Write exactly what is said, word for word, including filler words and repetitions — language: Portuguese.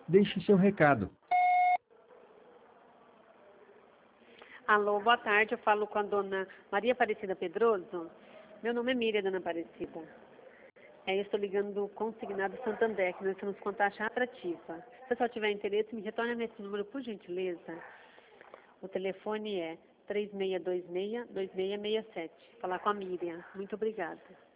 Deixe seu recado. Alô, boa tarde, eu falo com a dona Maria Aparecida Pedroso. Meu nome é Miriam, dona Aparecida. É, eu estou ligando do consignado Santander, que nós estamos com taxa atrativa. Se o pessoal tiver interesse, me retorne nesse número, por gentileza. O telefone é três seis dois seis, dois seis seis sete. Falar com a Miriam. Muito obrigada.